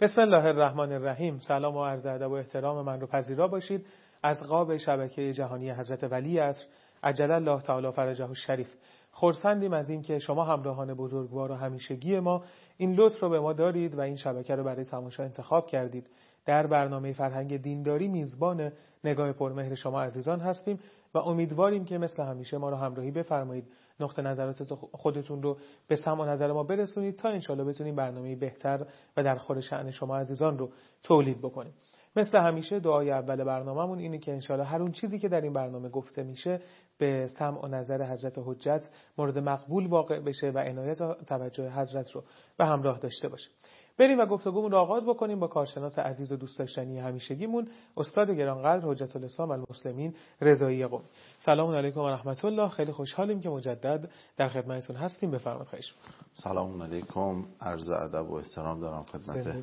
بسم الله الرحمن الرحیم. سلام و عرض ادب و احترام من رو پذیرا باشید از قاب شبکه جهانی حضرت ولی عصر عجل الله تعالی فرجه الشریف. خرسندیم از این که شما همراهان بزرگوار و همیشگی ما این لطف رو به ما دارید و این شبکه رو برای تماشا انتخاب کردید. در برنامه فرهنگ دینداری میزبان نگاه پرمهر شما عزیزان هستیم و امیدواریم که مثل همیشه ما رو همراهی بفرمایید، نقطه نظرات خودتون رو به سمع و نظر ما برسونید تا انشالله بتونیم برنامه بهتر و در خور شأن شما عزیزان رو تولید بکنیم. مثل همیشه دعای اول برنامه‌مون اینه که انشالله هر اون چیزی که در این برنامه گفته میشه به سمع و نظر حضرت حجت مورد مقبول واقع بشه و عنایت و توجه حضرت رو به همراه داشته باشه. بریم و گفتگومون رو آغاز بکنیم با کارشناس عزیز و دوست داشتنی همیشگیمون، استاد گرانقدر حجت الاسلام المسلمین رضایی قمی. سلام علیکم و رحمت الله. خیلی خوشحالیم که مجدد در خدمتتون هستیم. بفرمایید. خواهش می‌کنم. سلام علیکم، عرض ادب و احترام دارم خدمت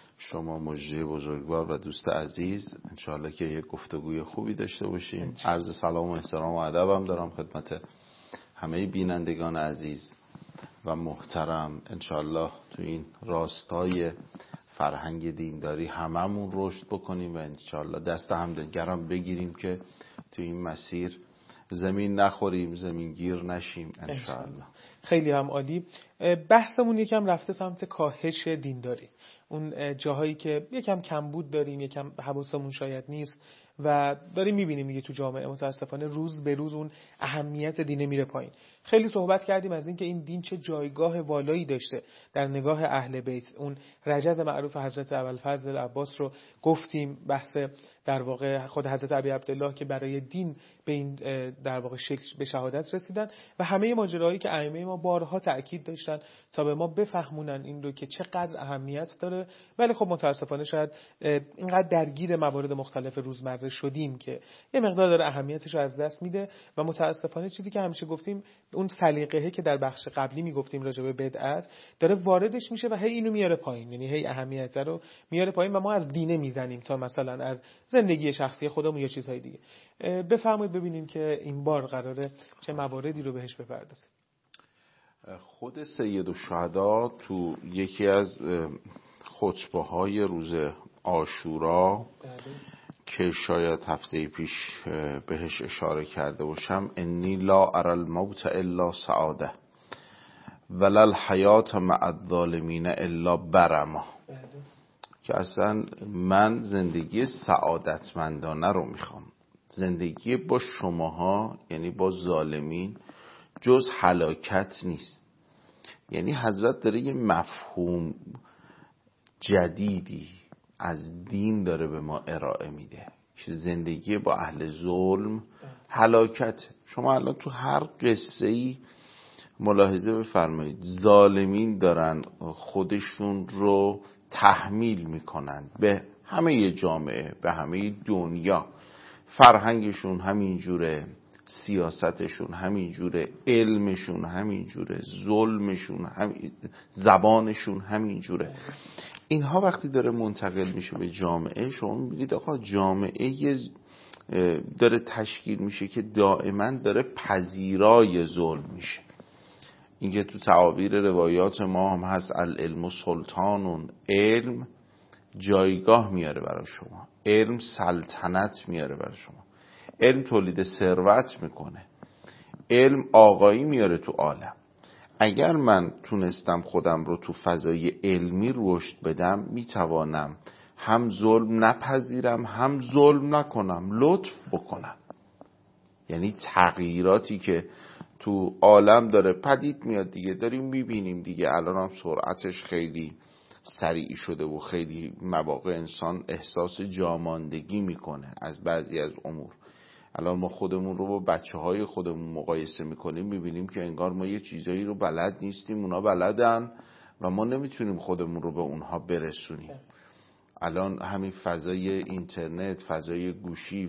شما مجری بزرگوار و دوست عزیز. انشاءالله که یک گفتگوی خوبی داشته باشیم. عرض سلام و احترام و ادبم دارم خدمت همه بینندگان عزیز و محترم. انشاءالله تو این راستای فرهنگ دینداری هممون رشد بکنیم و انشاءالله دست همدیگرم بگیریم که تو این مسیر زمین نخوریم، زمین گیر نشیم انشاءالله. خیلی هم عالی. بحثمون یکم رفته سمت کاهش دینداری، اون جاهایی که یکم کمبود داریم، یکم حواسمون شاید نیست و داریم میبینیم دیگه تو جامعه متاسفانه روز به روز اون اهمیت دینه میره پایین. خیلی صحبت کردیم از اینکه این دین چه جایگاه والایی داشته در نگاه اهل بیت. اون رجز معروف حضرت ابوالفضل عباس رو گفتیم، بحث در واقع خود حضرت ابی عبدالله که برای دین به این در واقع شکل به شهادت رسیدن و همه ماجراهایی که ائمه ما بارها تأکید داشتن تا به ما بفهمونن این رو که چقدر اهمیت داره. ولی خب متاسفانه شاید اینقدر درگیر موارد مختلف روزمره شدیم که یه مقدار داره اهمیتش رو از دست میده و متاسفانه چیزی که همیشه گفتیم، اون سلیقه‌ای که در بخش قبلی میگفتیم راجع به بدعت، داره واردش میشه و هی اینو میاره پایین، یعنی هی اهمیت رو میاره پایین و ما از دینه میزنیم تا مثلا از زندگی شخصی خودمون یا چیزهای دیگه. بفرمایید ببینیم که این بار قراره چه مواردی رو بهش بپردازیم. خود سید الشهدا تو یکی از خطبه‌های روز عاشورا که شاید هفته پیش بهش اشاره کرده باشم، انی لا اری الموت الا سعاده ولا الحیات مع الظالمین الا برما، که اصلا من زندگی سعادتمندانه رو میخوام. زندگی با شماها یعنی با ظالمین جز هلاکت نیست. یعنی حضرت داره یه مفهوم جدیدی از دین داره به ما ارائه میده که زندگی با اهل ظلم هلاکت. شما الان تو هر قصه‌ای ملاحظه بفرمایید، ظالمین دارن خودشون رو تحمیل میکنن به همه جامعه، به همه دنیا. فرهنگشون همینجوره، سیاستشون همینجوره، علمشون همینجوره، ظلمشون زبانشون همینجوره. اینها وقتی داره منتقل میشه به جامعه، شما میبینید آقا جامعه داره تشکیل میشه که دائما داره پذیرای ظلم میشه. اینکه تو تعابیر روایات ما هم هست العلم سلطانون، علم جایگاه میاره برای شما، علم سلطنت میاره برای شما، علم تولید ثروت میکنه، علم آقایی میاره تو عالم. اگر من تونستم خودم رو تو فضای علمی رشد بدم، میتوانم هم ظلم نپذیرم هم ظلم نکنم، لطف بکنم. یعنی تغییراتی که تو عالم داره پدید میاد دیگه، داریم میبینیم دیگه. الان هم سرعتش خیلی سریع شده و خیلی مواقع انسان احساس جاماندگی میکنه از بعضی از امور. الان ما خودمون رو با بچه‌های خودمون مقایسه میکنیم، میبینیم که انگار ما یه چیزایی رو بلد نیستیم، اونا بلدن و ما نمیتونیم خودمون رو به اونها برسونیم. الان همین فضای اینترنت، فضای گوشی،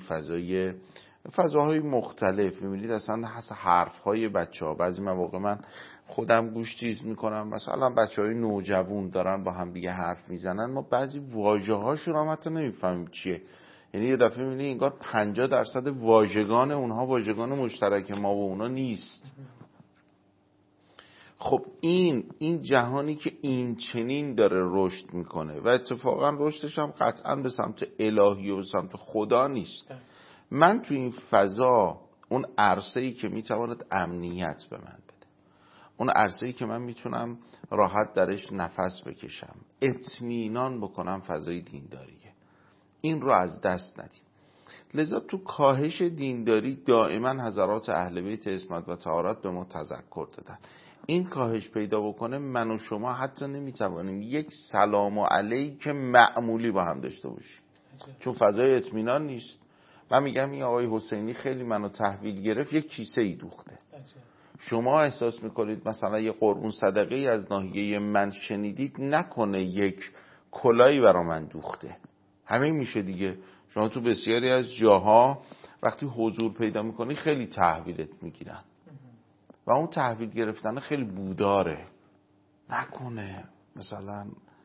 فضاهای مختلف، میبینید اصلا حرفهای بچه‌ها بعضی مواقع من خودم گوش تیز میکنم، مثلا بچه‌های نوجوان دارن با هم دیگه حرف میزنن، ما بعضی واژه‌هاشون هم حتی نمیفهمیم چیه. یعنی یه دفعه میبینی انگار 50% واژگان اونها واژگان مشترک ما و اونا نیست. خب این جهانی که این چنین داره رشد میکنه و اتفاقا رشدش هم قطعا به سمت الهی و به سمت خدا نیست، من تو این فضا اون عرصه‌ای که میتواند امنیت به من بده، اون عرصه‌ای که من میتونم راحت درش نفس بکشم، اطمینان بکنم، فضای دینداریه. این رو از دست ندیم. لذا تو کاهش دینداری دائما حضرات اهل بیت عصمت و طهارت به ما تذکر دادن. این کاهش پیدا بکنه، من و شما حتی نمیتوانیم یک سلام و علیک معمولی با هم داشته باشیم، چون فضای اطمینان نیست. من میگم این آقای حسینی خیلی منو تحویل گرفت، یک کیسه ای دوخته. شما احساس میکنید مثلا یه قربون صدقه ای از ناحیه من شنیدید، نکنه یک کلایی برا من دوخته. همین میشه دیگه. شما تو بسیاری از جاها وقتی حضور پیدا میکنی خیلی تحویلت میگیرن و اون تحویل گرفتن خیلی بوداره. نکنه مثلا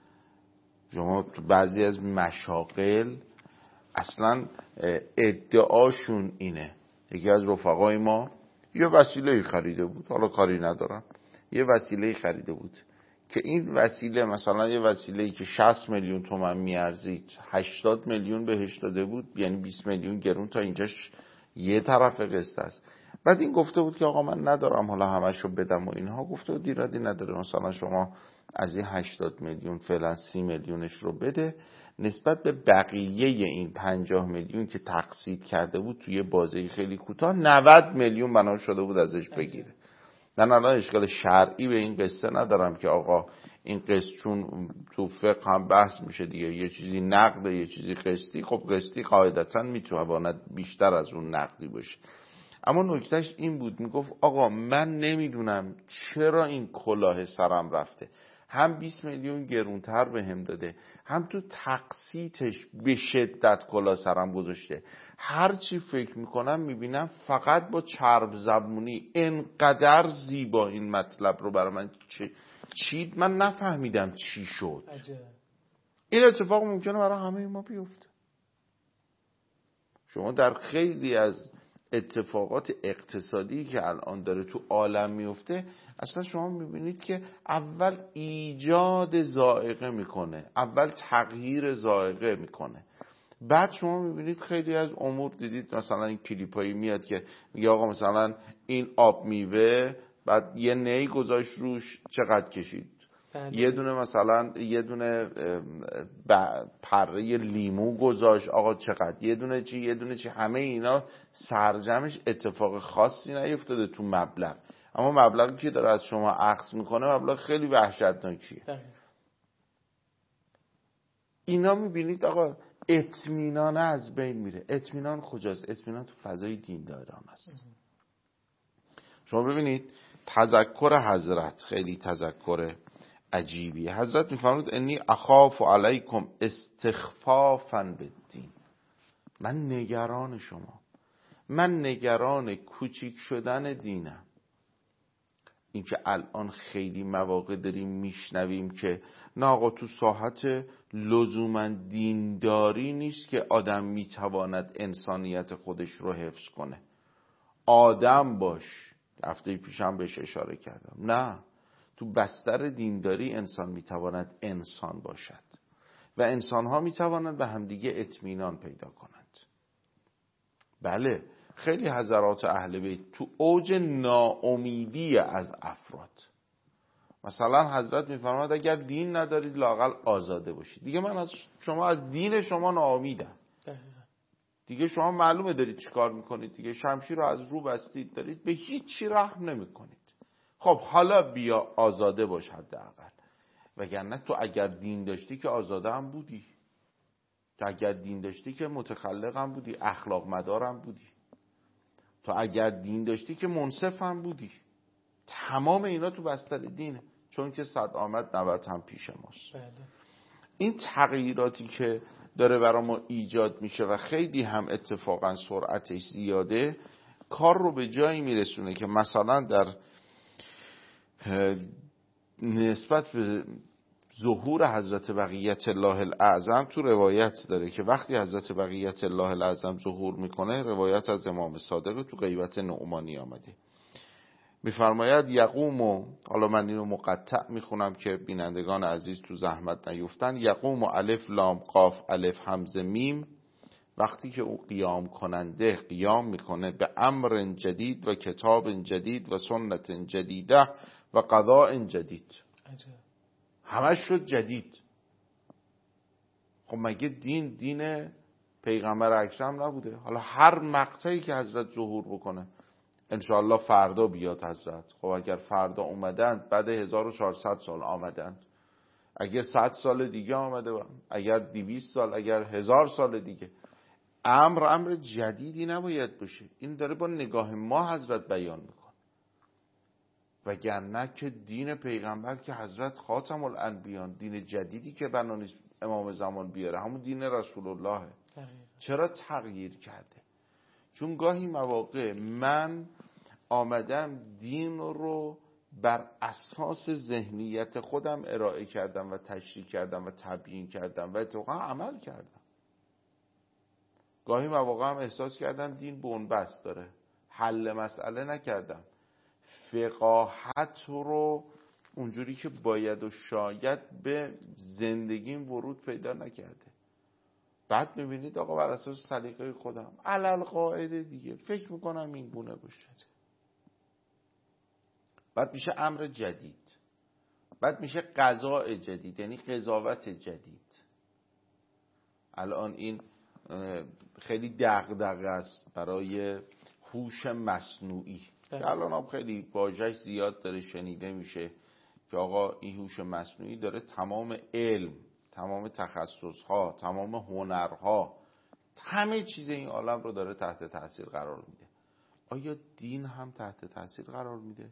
شما تو بعضی از مشاغل اصلا ادعاشون اینه، یکی از رفقای ما یه وسیله خریده بود، حالا کاری ندارم، یه وسیله خریده بود که این وسیله مثلا یه وسیله‌ای که 60 میلیون تومان میارزید 80 میلیون بهش داده بود، یعنی 20 میلیون گرون تا اینجاش یه طرف قصه است. بعد این گفته بود که آقا من ندارم حالا همشو بدم و اینها. گفته بود ایرادی نداره، مثلا شما از این 80 میلیون فعلا 30 میلیونش رو بده، نسبت به بقیه این 50 میلیون که تقسیط کرده بود توی بازه خیلی کوتاه 90 میلیون بنا شده بود ازش بگیره. من الان اشکال شرعی به این قصه ندارم که آقا این قسط، چون تو فقه هم بحث میشه دیگه، یه چیزی نقده یه چیزی قسطی. خب قسطی قاعدتا میتواند بیشتر از اون نقدی باشه. اما نکتهش این بود، میگفت آقا من نمیدونم چرا این کلاه سرم رفته، هم 20 میلیون گرونتر به هم داده، هم تو تقسیطش به شدت کلاه سرم گذاشته. هرچی فکر میکنم میبینم فقط با چرب زبونی انقدر زیبا این مطلب رو برای من چید، من نفهمیدم چی شد. این اتفاق ممکنه برای همه ما بیفته. شما در خیلی از اتفاقات اقتصادی که الان داره تو عالم میفته، اصلا شما میبینید که اول ایجاد ذائقه میکنه، اول تغییر ذائقه میکنه، بعد شما میبینید خیلی از امور دیدید مثلا این کلیپایی میاد که میگه آقا مثلا این آب میوه بعد یه نی گذاشت روش چقدر کشید، یه دونه مثلا یه دونه پره لیمو گذاشت آقا چقدر، یه دونه چی، همه اینا سرجمش اتفاق خاصی نیفتاده تو مبلغ، اما مبلغی که داره از شما اخذ میکنه مبلغ خیلی وحشتناکیه. اینا میبینید آقا اطمینان از بین میره. اطمینان کجاست؟ اطمینان تو فضای دینداران است. شما ببینید تذکر حضرت خیلی تذکر عجیبی. حضرت میفرمود انی اخاف علیکم استخفافا بالدین، من نگران شما، من نگران کوچیک شدن دینم. اینکه الان خیلی مواقع داریم میشنویم که نه آقا تو ساحت لزوما دینداری نیست که آدم میتواند انسانیت خودش رو حفظ کنه. آدم باش، هفته پیشم بهش اشاره کردم، نه، تو بستر دینداری انسان میتواند انسان باشد و انسانها میتوانند به همدیگه اطمینان پیدا کنند. بله خیلی حضرات اهل بیت تو اوج ناامیدی از افراد، مثلا حضرت میفرماد اگر دین ندارید لااقل آزاده باشید. دیگه من از شما، از دین شما ناامیدم. دیگه شما معلومه دارید چی کار میکنید دیگه، شمشیر رو از رو بستید، دارید به هیچی رحم نمیکنید. خب حالا بیا آزاده باش حداقل، وگرنه تو اگر دین داشتی که آزاده هم بودی، تو اگر دین داشتی که متخلق هم بودی، اخلاق مدار هم بودی، تو اگر دین داشتی که منصف هم بودی. تمام اینا تو بستر دینه، چون که 100 آمد 90 هم پیش ماست. بله. این تغییراتی که داره برای ما ایجاد میشه و خیلی هم اتفاقا سرعتش زیاده، کار رو به جایی میرسونه که مثلا در نسبت به ظهور حضرت بقیت الله الاعظم تو روایت داره که وقتی حضرت بقیت الله الاعظم ظهور میکنه، روایت از امام صادق تو غیبت نعمانی آمده، میفرماید یقوم، حالا من اینو مقطع میخونم که بینندگان عزیز تو زحمت نیفتن. یقوم الف لام قاف الف همزه میم، وقتی که او قیام کننده قیام میکنه به امر جدید و کتاب جدید و سنت جدیده و قضاء جدید. همش شد جدید. خب مگه دین پیغمبر اکرم نبوده؟ حالا هر مقطعی که حضرت ظهور بکنه، انشاءالله فردا بیاد حضرت. خب اگر فردا اومدند بعد 1400 سال آمدند، اگر 100 سال دیگه آمده، اگر 200 سال، اگر 1000 سال دیگه، امر جدیدی نباید باشه. این داره با نگاه ما حضرت بیان میکنه. وگرنه که دین پیغمبر که حضرت خاتم الانبیان، دین جدیدی که بنا امام زمان بیاره همون دین رسول الله. چرا تغییر کرده؟ چون گاهی مواقع من آمدم دین رو بر اساس ذهنیت خودم ارائه کردم و تشریح کردم و تبیین کردم و اتفاقا عمل کردم. گاهی مواقع هم احساس کردم دین بنبست داره، حل مسئله نکردم، فقاهت رو اونجوری که باید و شاید به زندگیم ورود پیدا نکرده. بعد میبینید آقا بر اساس سلیقه خودم علل قاعده دیگه فکر میکنم این گونه باشه. بعد میشه امر جدید، بعد میشه قضاء جدید، یعنی قضاوت جدید. الان این خیلی دغدغه است برای هوش مصنوعی که الان هم خیلی واژه‌اش زیاد داره شنیده میشه که آقا این هوش مصنوعی داره تمام علم، تمام تخصصها، تمام هنرها، همه چیز این عالم رو داره تحت تاثیر قرار میده. آیا دین هم تحت تاثیر قرار میده؟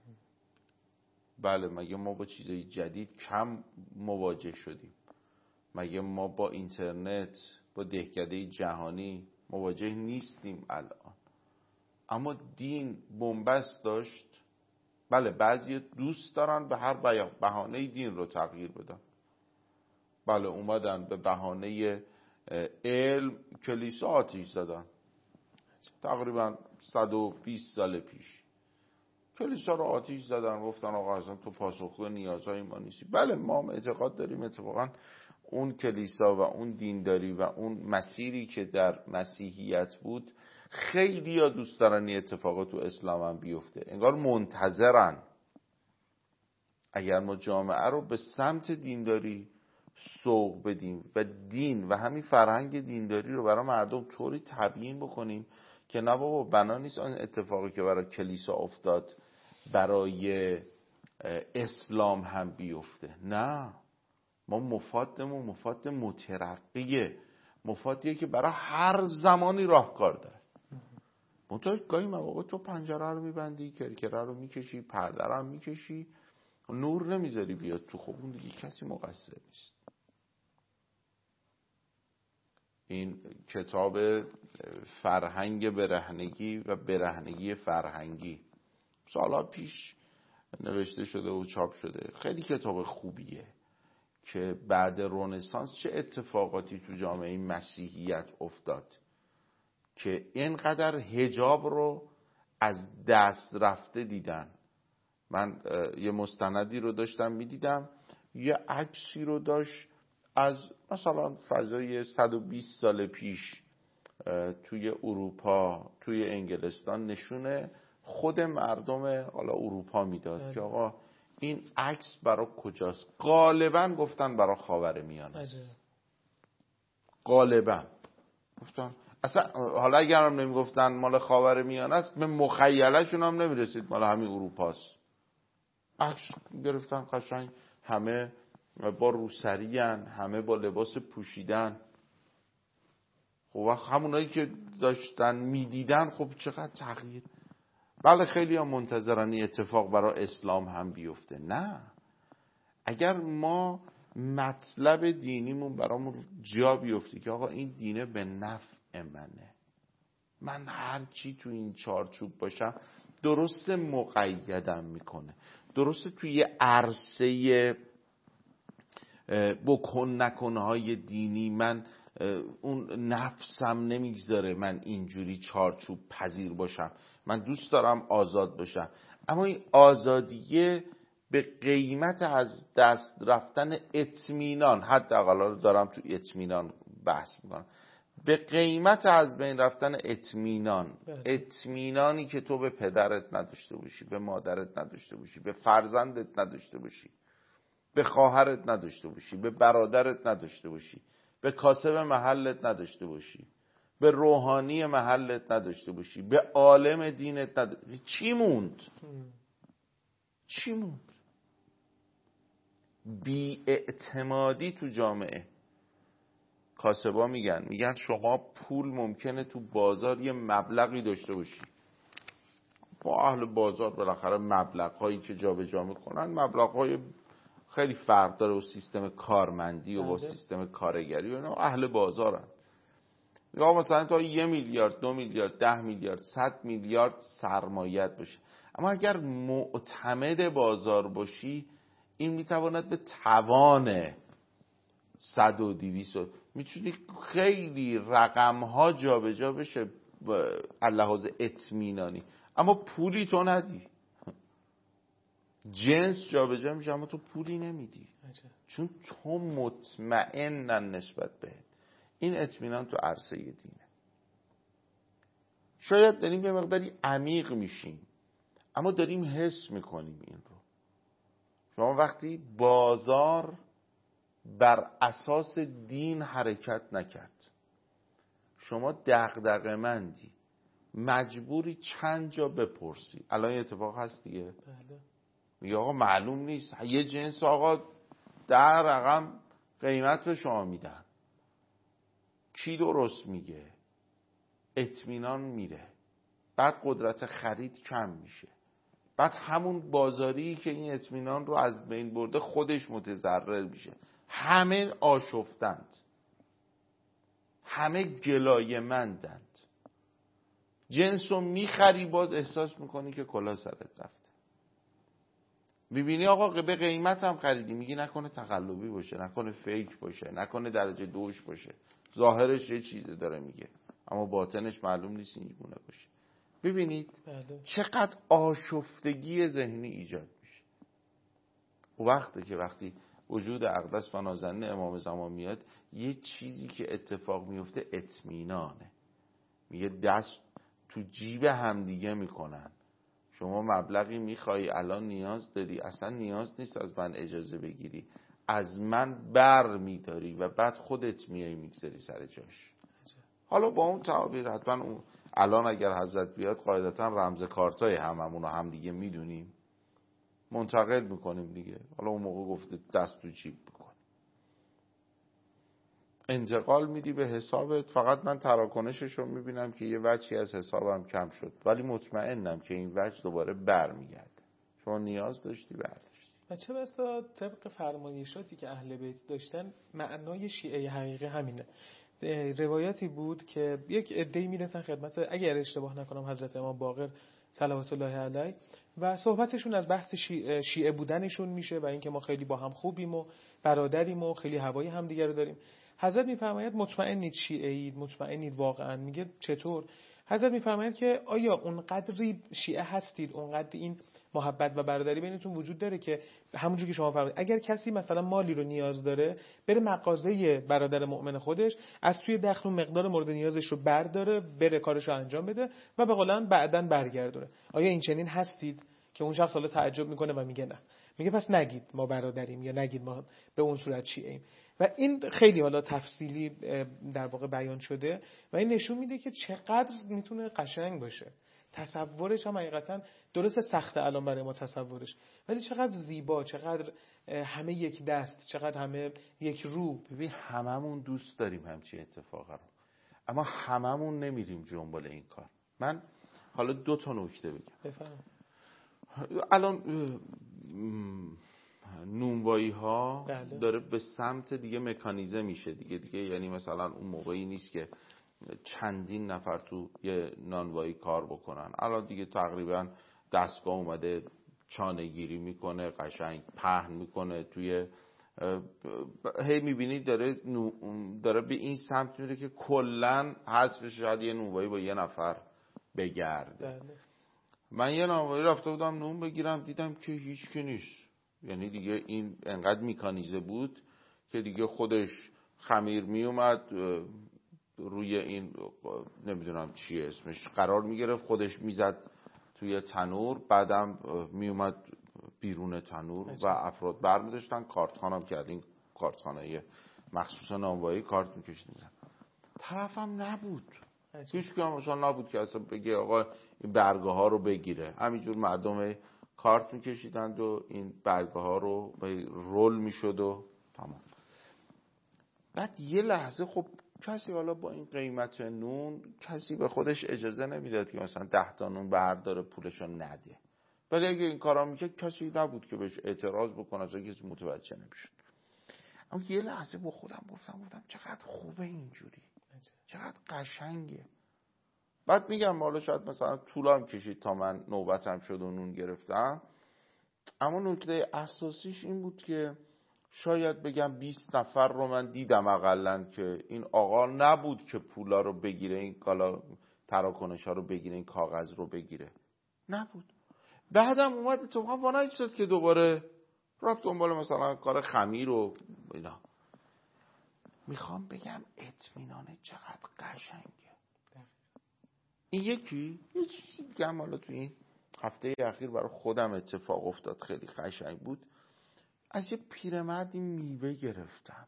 بله. مگه ما با چیزای جدید کم مواجه شدیم؟ مگه ما با اینترنت، با دهکده جهانی مواجه نیستیم الان؟ اما دین بنبست داشت. بله بعضی دوست دارن به هر بهانه دین رو تغییر بدن. بله اومدن به بهانه علم کلیسا آتیش زدن. تقریبا 120 سال پیش کلیسا رو آتیش زدن، گفتن آقا اصلا تو پاسخگو نیازهای ما نیستی. بله ما هم اعتقاد داریم اتفاقا اون کلیسا و اون دینداری و اون مسیری که در مسیحیت بود خیلی ها دوست دارن این اتفاقات تو اسلام هم بیفته، انگار منتظرن. اگر ما جامعه رو به سمت دینداری سوق بدیم و دین و همین فرهنگ دینداری رو برای مردم طوری تبیین بکنیم که نه بابا بنا نیست آن اتفاقی که برای کلیسا افتاد برای اسلام هم بیفته. نه، ما مفادمون مفاد مترقیه، مفادیه که برای هر زمانی راهکار داره. منتها گاهی مواقع تو پنجره رو میبندی، کرکره رو میکشی، پرده رو هم میکشی، نور نمیذاری بیاد تو. خب اون دیگه کسی مقصر نیست. این کتاب فرهنگ برهنگی و برهنگی فرهنگی سالها پیش نوشته شده و چاپ شده. خیلی کتاب خوبیه که بعد رنسانس چه اتفاقاتی تو جامعه مسیحیت افتاد که اینقدر حجاب رو از دست رفته دیدن. من یه مستندی رو داشتم میدیدم، یه عکسی رو داشت از مثلا فضای 120 سال پیش توی اروپا، توی انگلستان، نشونه خود مردم حالا اروپا میداد که آقا این عکس برای کجاست؟ غالبا گفتن برای خاورمیانه است. غالبا گفتن اصلا، حالا اگر هم نمیگفتن مال خاورمیانه است، به مخیله‌شون هم نمیرسید مال همین اروپاست. عکس گرفتن قشنگ، همه با روسری ان، همه با لباس پوشیدن. خب وقت همونایی که داشتن میدیدن خب چقدر تغییر. بله خیلی هم منتظرن این اتفاق برای اسلام هم بیفته. نه، اگر ما مطلب دینیمون برامون جا بیفته که آقا این دینه به نفع منه، من هر چی تو این چارچوب باشم درست مقیدم میکنه، درست توی عرصه بکن نکنهای دینی من اون نفسم نمیگذاره من اینجوری چارچوب پذیر باشم، من دوست دارم آزاد باشم. اما این آزادیه به قیمت از دست رفتن اطمینان، حداقل دارم تو اطمینان بحث میکنم، به قیمت از بین رفتن اطمینان، اطمینانی که تو به پدرت نداشته باشی، به مادرت نداشته باشی، به فرزندت نداشته باشی، به خواهرت نداشته باشی، به برادرت نداشته باشی، به کاسب محلت نداشته باشی، به روحانی محلت نداشته باشی، به عالم دینت نداشته باشی، چی موند؟ چی موند؟ بی‌اعتمادی تو جامعه. کاسبا میگن شما پول ممکنه تو بازار یه مبلغی داشته باشی. با اهل بازار بالاخره مبلغ‌هایی که جابجا میکنن مبلغ‌های خیلی فرق داره و سیستم کارمندی و با سیستم کارگری و اینا اهل بازارن. یا مثلا تا 1 میلیارد 2 میلیارد 10 میلیارد 100 میلیارد سرمایه‌ات باشه. اما اگر معتمد بازار باشی این میتواند به توان 100 و 200 میتونی خیلی رقم‌ها جابجا بشه لحاظ اطمینانی، اما پولی تو ندی. جنس جابجا میشه اما تو پولی نمیدی، چون تو مطمئنن نسبت بهت. این اطمینان تو عرصه دینه. شاید داریم به مقداری عمیق میشیم اما داریم حس میکنیم این رو. شما وقتی بازار بر اساس دین حرکت نکرد، شما دغدغه‌مندی، مجبوری چند جا بپرسی. الان اتفاق هست دیگه. بله. میگه آقا معلوم نیست، یه جنس آقا 10 رقم قیمت به شما میدن، کی درست میگه؟ اطمینان میره، بعد قدرت خرید کم میشه، بعد همون بازاری که این اطمینان رو از بین برده خودش متضرر میشه. همه آشفتند، همه گلایه‌مندند. جنس رو میخری باز احساس میکنی که کلاه سرت رفته. میبینی آقا به قیمت هم خریدی، میگی نکنه تقلبی باشه، نکنه فیک باشه، نکنه درجه 2 باشه. ظاهرش یه چیزی داره میگه اما باطنش معلوم نیست این گونه باشه. ببینید چقدر آشفتگی ذهنی ایجاد میشه. وقتی وجود اقدس و نازنین امام زمان میاد، یه چیزی که اتفاق میفته اطمینانه. میگه دست تو جیب همدیگه میکنن. شما مبلغی میخوایی الان نیاز داری، اصلا نیاز نیست از من اجازه بگیری، از من بر میداری و بعد خودت میای میگذاری سر جاش. حالا با اون تعابیر حتما اون الان اگر حضرت بیاد قاعدتا رمز کارتای هممون رو هم دیگه میدونیم، منتقل میکنیم دیگه. حالا اون موقع گفته دست تو جیب بکن، انتقال میدی به حسابت. فقط من تراکنشش رو میبینم که یه وجهی از حسابم کم شد، ولی مطمئنم که این وجه دوباره برمیگرده. شما نیاز داشتی برداشتی. و چه بسا طبق فرمایشاتی که اهل بیت داشتن معنای شیعه حقیقی همینه. روایاتی بود که یک عده‌ای میرسن خدمت، اگر اشتباه نکنم، حضرت امام باقر صلوات الله علیه و صحبتشون از بحث شیعه بودنشون میشه و اینکه ما خیلی با هم خوبیم و برادریم و خیلی هوای همدیگه رو داریم. حضرت میفرماید مطمئنید شیعه‌اید؟ مطمئنید واقعا؟ میگه چطور؟ حضرت میفرماید که آیا اونقدری شیعه هستید، اونقدر این محبت و برادری بینتون وجود داره که همونجوری که شما فرمودید اگر کسی مثلا مالی رو نیاز داره بره مغازه برادر مؤمن خودش از توی دخل و مقدار مورد نیازش رو برداره، بره کارش رو انجام بده و به قولن بعداً برگردونه. آیا این چنین هستید؟ که اون شخص حالا تعجب میکنه و میگه نه. میگه پس نگید ما برادریم یا نگید ما به اون صورت شیعه‌ایم. و این خیلی حالا تفصیلی در واقع بیان شده و این نشون میده که چقدر میتونه قشنگ باشه. تصورش هم حقیقتا درست سخته الان برای ما تصورش، ولی چقدر زیبا، چقدر همه یک دست، چقدر همه یک رو. ببین هممون دوست داریم همچین اتفاقا رو، اما هممون نمیریم دنبال این کار. من حالا 2 تا نکته بگم. بفهم. الان نونوایی ها بله. داره به سمت دیگه مکانیزه میشه دیگه یعنی مثلا اون موقعی نیست که چندین نفر تو یه نانوایی کار بکنن. الان دیگه تقریبا دستگاه اومده چانه گیری میکنه، قشنگ پهن میکنه توی هی میبینید داره به این سمت میره که کلن حذفش شاید یه نونوایی با یه نفر بگرده. من یه نونوایی رفته بودم نون بگیرم، دیدم که هیچ کی نیست. یعنی دیگه این انقدر میکانیزه بود که دیگه خودش خمیر میومد روی این نمیدونم چیه اسمش قرار میگرفت، خودش میزد توی تنور، بعدم میومد بیرون تنور و افراد برمی‌داشتن کارتخانه هم کردین، کارتخانه مخصوص نانوایی کارت میکشیدن. طرفم نبود، هیچ کی هم مثلا نبود که اصلا بگه آقا این برگه ها رو بگیره. همینجور مردم کارت میکشیدند و این برگه ها رو رول میشد و تمام. بعد یه لحظه خب کسی حالا با این قیمت نون کسی به خودش اجازه نمیداد که مثلا 10 تا نون برداره پولشو نده. ولی اگه این کارا میکرد کسی نبود که بهش اعتراض بکنه، اصلا کسی متوجه نمیشد. اما یه لحظه با خودم گفتم چقدر خوبه اینجوری، چقدر قشنگه. بعد میگم حالا شاید مثلا طولم کشید تا من نوبتم شد و نون گرفتم، اما نکته اساسیش این بود که شاید بگم 20 نفر رو من دیدم اقلن که این آقا نبود که پولا رو بگیره، این کالا تراکنش ها رو بگیره، این کاغذ رو بگیره، نبود. بعدم اومد اتفاقا وانایی شد که دوباره رفت دنبال مثلا کار خمیر و اینا. میخوام بگم اطمینانه چقدر قشنگه. این یکی یه چیزی دیگه هم حالا تو این هفته اخیر برای خودم اتفاق افتاد، خیلی قشنگ بود. از یه پیرمردی میوه گرفتم،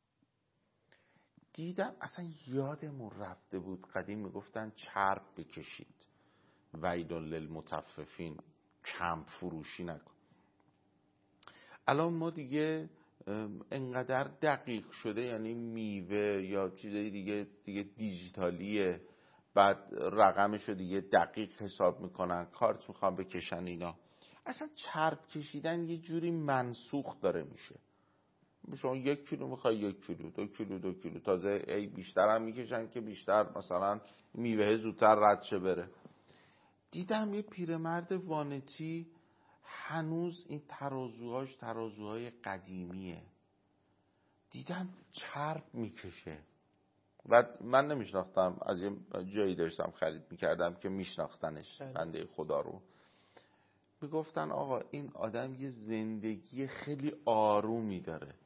دیدم اصلا یادمون رفته بود قدیم میگفتن چرب بکشید، ویل للمطففین، کم فروشی نکن. الان ما دیگه انقدر دقیق شده، یعنی میوه یا چیزای دیگه دیجیتالیه، بعد رقمشو دیگه دقیق حساب میکنن، کارت میخوان بکشن اینا. اصلا چرب کشیدن یه جوری منسوخ داره میشه. شما 1 کیلو میخوای 1 کیلو، 2 کیلو 2 کیلو، تازه ای بیشتر هم میکشن که بیشتر مثلا میوه زودتر رد شه بره. دیدم یه پیرمرد وانتی هنوز این ترازوهاش ترازوهای قدیمیه، دیدم چرب میکشه. و من نمیشناختم، از یه جایی داشتم خرید میکردم که میشناختنش بنده خدا رو. میگفتن آقا این آدم یه زندگی خیلی آرومی داره،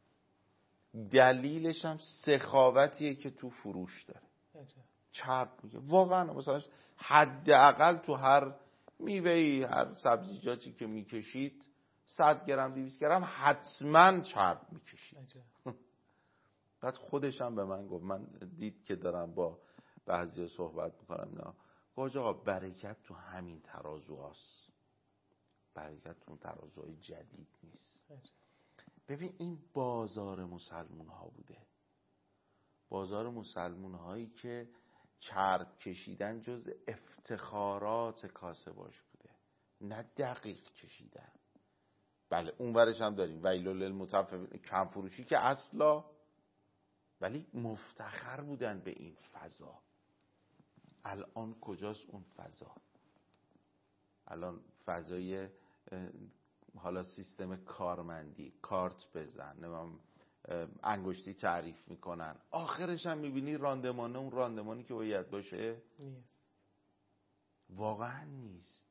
دلیلش هم سخاوتیه که تو فروش داره. چرب میگه واقعا، مثلا حداقل تو هر میوه‌ای، هر سبزیجاتی که میکشید 100 گرم 200 گرم حتما چرب میکشید. بعد خودش هم به من گفت، من دید که دارم با بعضی صحبت میکنم، نه گفت آقا برکت تو همین ترازوهاست، برکت تو اون ترازوهای جدید نیست. ببین این بازار مسلمون ها بوده، بازار مسلمون هایی که چرب کشیدن جز افتخارات کاسباش بوده، نه دقیق کشیدن. بله اون ورش هم داریم ویل للمطففین، کم فروشی که اصلا، ولی مفتخر بودن به این فضا. الان کجاست اون فضا؟ الان فضای حالا سیستم کارمندی، کارت بزن، نمیم انگشتی تعریف میکنن، آخرش هم میبینی راندمانه، اون راندمانی که باید باشه نیست، واقعا نیست.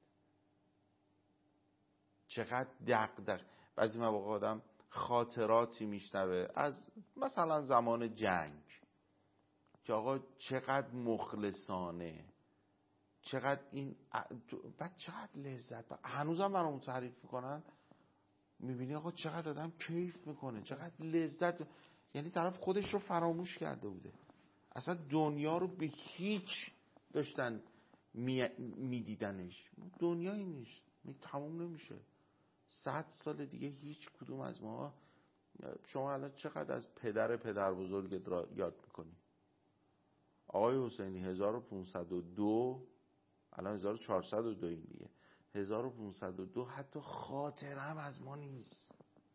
چقدر دغدغه. بعضی مواقع آدم خاطراتی میشنوه از مثلا زمان جنگ که آقا چقدر مخلصانه، چقدر این بعد چقدر لذت، هنوزم برامون تعریف میکنن، میبینی آقا چقدر آدم کیف میکنه، چقدر لذت، یعنی طرف خودش رو فراموش کرده بوده، اصلا دنیا رو به هیچ داشتن میدیدنش. دنیایی نیست، تموم نمیشه. 100 سال دیگه هیچ کدوم از ما، شما الان چقدر از پدر بزرگت را یاد میکنی؟ آقای حسینی 1502، الان 1402 این دیگه، 1502 حتی خاطرم از ما نیست.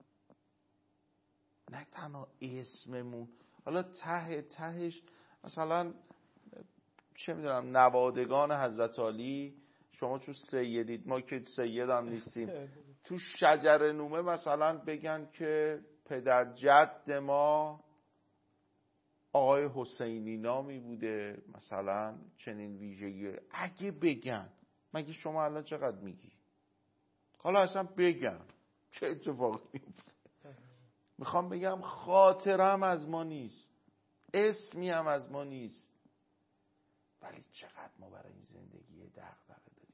نه تنها اسممون، حالا تهش مثلا چه میدونم نوادگان حضرت علی، شما چون سیدید، ما که سید هم نیستیم، تو شجر نومه مثلا بگن که پدر جد ما آقای حسینی نامی بوده، مثلا چنین ویژگی. اگه بگن، مگه شما الان چقدر میگی؟ حالا اصلا بگم چه اتفاقی میفته؟ میخوام بگم خاطرم از ما نیست، اسمی هم از ما نیست، ولی چقدر ما برای این زندگی دغدغه داریم.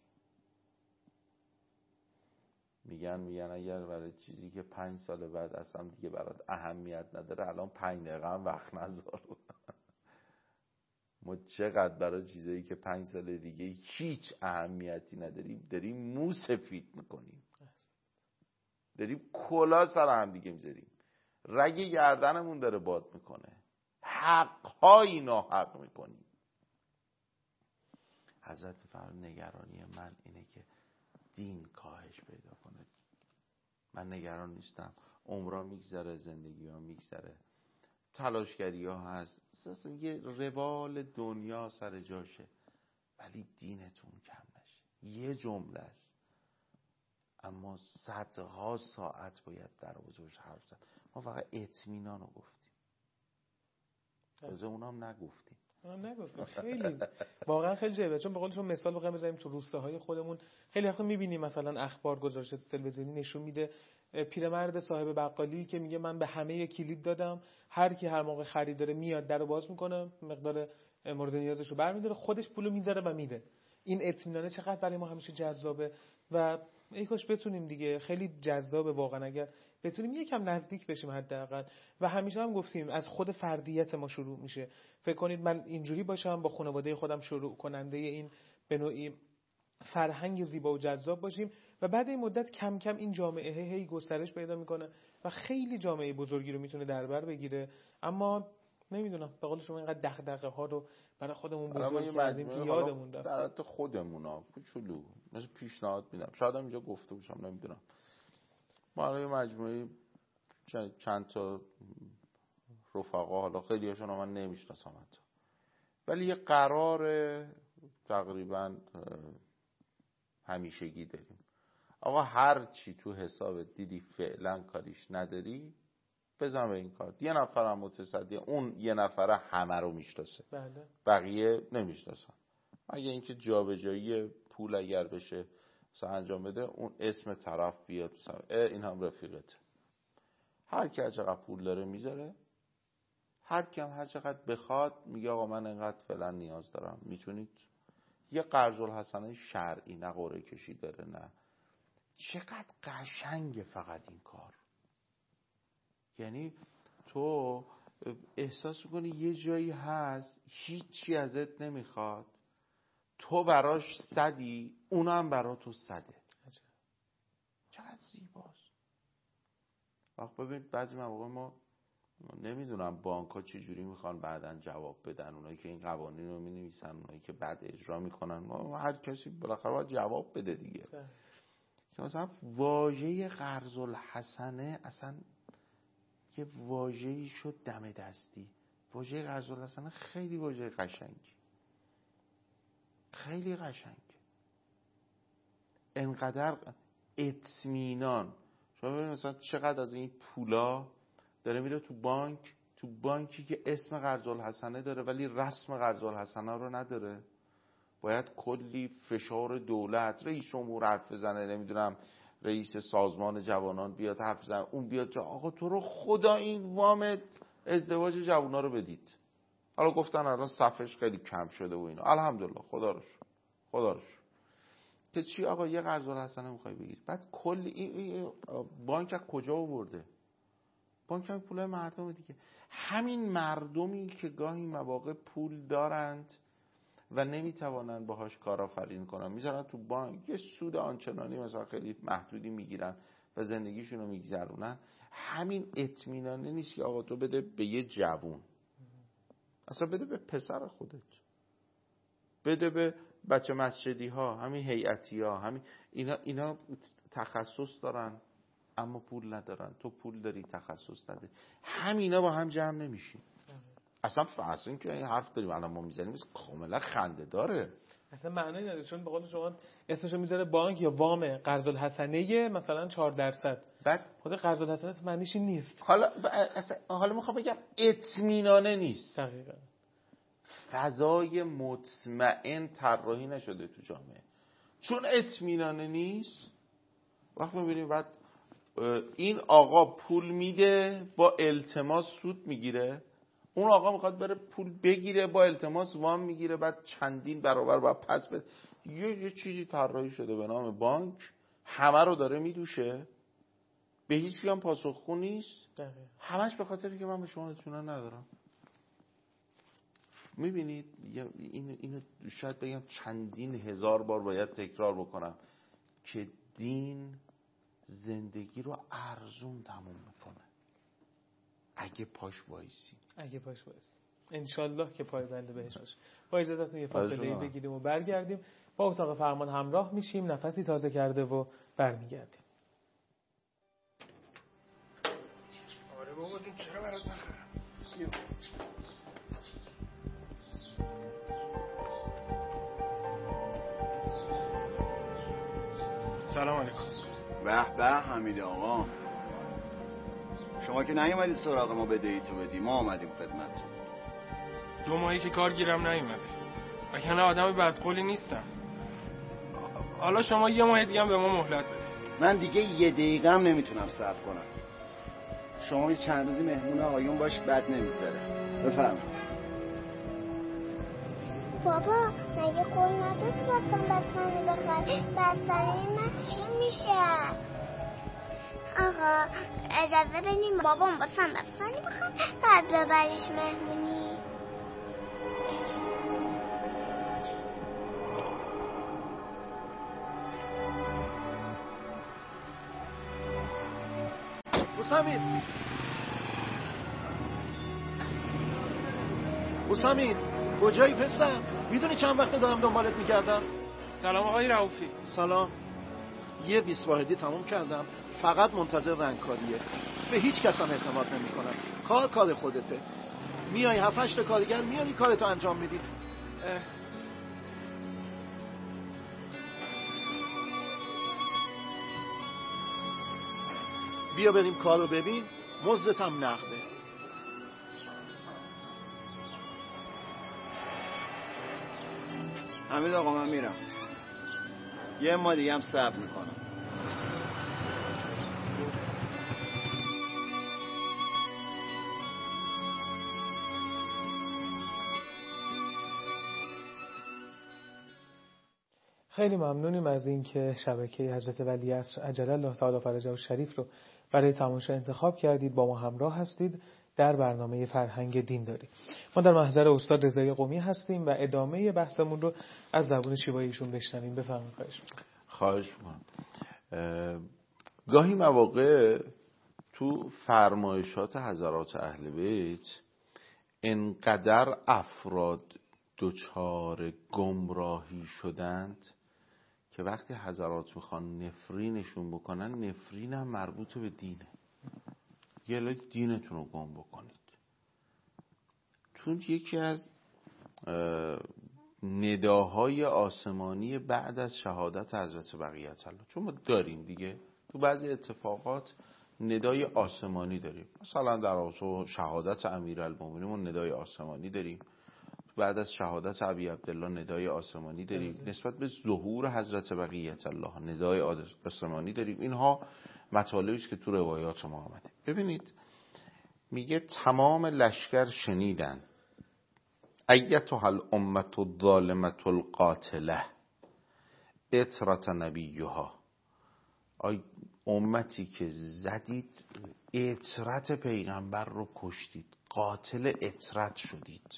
میگن اگر برای چیزی که 5 سال بعد اصلا دیگه برات اهمیت نداره، الان 5 دقیقه هم وقت نذار. ما چقدر برای چیزایی که 5 سال دیگه هیچ اهمیتی نداریم داریم مو سفید میکنیم، داریم کلا سر هم دیگه میذاریم، رگ گردنمون داره باد میکنه، حق‌های ناحق میکنیم. حضرت میفرمایند نگرانی من اینه که دین کاهش پیدا کنه. من نگران نیستم، عمرها میگذره، زندگی ها میگذره، تلاشگری ها هست، اساسا یه روال دنیا سر جاشه، ولی دینتون کم نشه. یه جمله است اما صدها ساعت باید در موضوعش حرف زد. ما فقط اطمینان رو گفتیم، اونم نگفتیم. نگفتم. خیلی واقعا خیلی جالبه، چون به قول شما مثال بخوام بزنیم تو روستاهای خودمون خیلی وقتا می‌بینیم مثلا اخبار گزارشات تلویزیونی نشون میده پیرمرد صاحب بقالی که میگه من به همه کلید دادم، هر کی هر موقع خرید داره میاد درو باز میکنه، مقدار مورد نیازش رو برمی‌داره، خودش پولو میذاره و میده. این اطمینانه چقدر برای ما همیشه جذابه و ای کاش بتونیم دیگه، خیلی جذابه واقعا اگر بتونیم یکم نزدیک بشیم حداقل. و همیشه هم گفتیم از خود فردیت ما شروع میشه. فکر کنید من اینجوری باشم، با خانواده خودم شروع کننده این به نوعی فرهنگ زیبا و جذاب باشیم و بعد این مدت کم کم این جامعه هی گسترش پیدا میکنه و خیلی جامعه بزرگی رو میتونه در بر بگیره. اما نمیدونم، به قول شما اینقدر دغدغه ها رو برای خودمون بزرگ کردیم که یادمون رفت. در حد خودمونا کوچولو مثلا پیشنهاد میدم، شاید هم اینجا گفته باشم نمیدونم، ما یه مجموعه چند تا رفقا، حالا خیلی هاشون من نمیشناسم حتی، ولی یه قرار تقریبا همیشگی داریم. آقا هر چی تو حسابت دیدی فعلا کاریش نداری بزن به این کار. یه نفر هم متصدی، اون یه نفر همه رو میشناسه، بله. بقیه نمیشناسن. اگه اینکه جابجایی پول اگر بشه مثلا انجام بده، اون اسم طرف بیاد این هم رفیقته. هر کی هر چقدر پول داره میذاره، هر کی هم هر چقدر بخواد میگه آقا من اینقدر فعلا نیاز دارم، میتونید. یه قرض الحسنه شرعی، نه قرعه کشی داره، نه. چقدر قشنگه فقط این کار. یعنی تو احساس میکنی یه جایی هست هیچی ازت نمیخواد، تو براش صدی، اونم برا تو صده. چقدر زیباست. وقت ببینید بعضی مواقع ما نمیدونم بانک ها چجوری میخوان بعدن جواب بدن، اونایی که این قوانین رو مینویسن، اونایی که بعد اجرا میکنن، هر کسی بالاخره باید جواب بده دیگه. که مثلا واژه قرض الحسنه اصلا یه واژه‌ای شد دم دستی. واژه قرض الحسنه خیلی واژه قشنگی، خیلی قشنگ، انقدر اطمینان. شما ببینید مثلا چقدر از این پولا داره میره تو بانک، تو بانکی که اسم قرض الحسنه داره ولی رسم قرض الحسنه رو نداره. باید کلی فشار دولت، رئیس جمهور حرف بزنه، نمیدونم رئیس سازمان جوانان بیاد حرف بزنه، اون بیاد آقا تو رو خدا این وام ازدواج جوانا رو بدید. حالا گفتن الان صفش خیلی کم شده و اینا، الحمدلله، خدا رو شکر. که چی آقا یه قرض الحسنه میخوای بگیری، بعد کلی این بانک از کجا آورده؟ بانک هم پول مردم دیگه. همین مردمی که گاهی مواقع پول دارند و نمیتوانند باهاش کارآفرینی کنن، میذارن تو بانک، یه سود آنچنانی مثلا خیلی محدودی میگیرن و زندگیشون رو میگذرونن. همین اطمینانه نیست که آقا تو بده به یه جوون، اصلا بده به پسر خودت، بده به بچه مسجدی ها، همین هیئتی ها، همین اینا تخصص دارن اما پول ندارن، تو پول داری تخصص نداری، همینا با هم جمع نمیشین. اصلا این که این حرف داریم الان ما میزنیم کاملا خنده داره. اصلا معنی نداره، چون به قول شما اسمشو میذاره بانک یا وام قرض الحسنه مثلا 4%. بعد خود قرض الحسنه معنیش این نیست. حالا میخوام بگم اطمینانه نیست. دقیقاً. فضای مطمئن طراحی نشده تو جامعه، چون اطمینانه نیست. وقت میبینیم بعد این آقا پول میده با التماس سود میگیره، اون آقا میخواد بره پول بگیره با التماس وام میگیره، بعد چندین برابر باید پس بده. یه چیزی طراحی شده به نام بانک، همه رو داره میدوشه، به هیچ کی هم پاسخگو نیست، همش به خاطر که من به شما اطمینان ندارم. میبینید اینو شاید بگم چندین هزار بار باید تکرار بکنم که دین زندگی رو ارزون تموم میکنه اگه پاش وایسی. انشالله که پای بنده بهش باشه. با اجازهتون یه فاصله بگیریم و برگردیم، با اتاق فرمان همراه میشیم، نفسی تازه کرده و برمیگردیم. آره بابا جون چرا برات نخرم؟ سلام علیکم. به به حمید آقا، شما که نیومدی سراغ ما بدهیتو بدی، ما آمدیم خدمت. 2 ماهی که کار گیرم نیومده، وگرنه آدم بدقولی نیستم. حالا شما 1 ماه دیگه هم به ما مهلت بده. من دیگه 1 دقیقه هم نمیتونم صبر کنم. شما یه چند روزی مهمون آقایون باش، بد نمیذاره. بفرمایید. بابا مگه قول نداد بستنی بخوای؟ بستنی من چی میشه؟ آقا اجازه بدیم بابام بستنی بخواد بعد ببریش مهمونی. حسامید کجایی پسر؟ میدونی چند وقت دارم دنبالت میکردم؟ سلام آقای رؤوفی. سلام. یه 20 واحدی تموم کردم، فقط منتظر رنگکاریه. به هیچ کس هم اعتماد نمی کنم. کار خودته. میای 7-8 کارگر میاری کارتو انجام میدی. بیا بریم کارو ببین، مزدتم نقده. حمید آقا من میرم، 1 ماه دیگه هم صبر میکنم. خیلی ممنونیم از اینکه شبکه حضرت ولیعصر عجل الله تعالی فرجه الشریف رو برای تماشا انتخاب کردید. با ما همراه هستید در برنامه فرهنگ دینداری. ما در محضر استاد رضایی قمی هستیم و ادامه بحثمون رو از زبون شیواییشون بشنویم. بفرمایید. خواهش می‌کنم. گاهی مواقع تو فرمایشات حضرات اهل بیت انقدر افراد دچار گمراهی شدند که وقتی حضرات میخوان نفرینشون بکنن، نفرین هم مربوط به دینه. یه لای دینتون رو گم بکنید. چون یکی از نداهای آسمانی بعد از شهادت حضرت بقیت الله، چون ما داریم دیگه تو بعضی اتفاقات ندای آسمانی داریم، مثلا در شهادت امیرالمومنین ندای آسمانی داریم، بعد از شهادت ابی عبدالله ندای آسمانی داریم، نسبت به ظهور حضرت بقیت الله ندای آسمانی داریم. اینها مطالبی است که تو روایات ما آمده. ببینید میگه تمام لشکر شنیدن ایتها الامة الظالمة القاتله اطرت نبیها، ای امتی که زدید اطرت پیغمبر رو کشتید، قاتل اطرت شدید.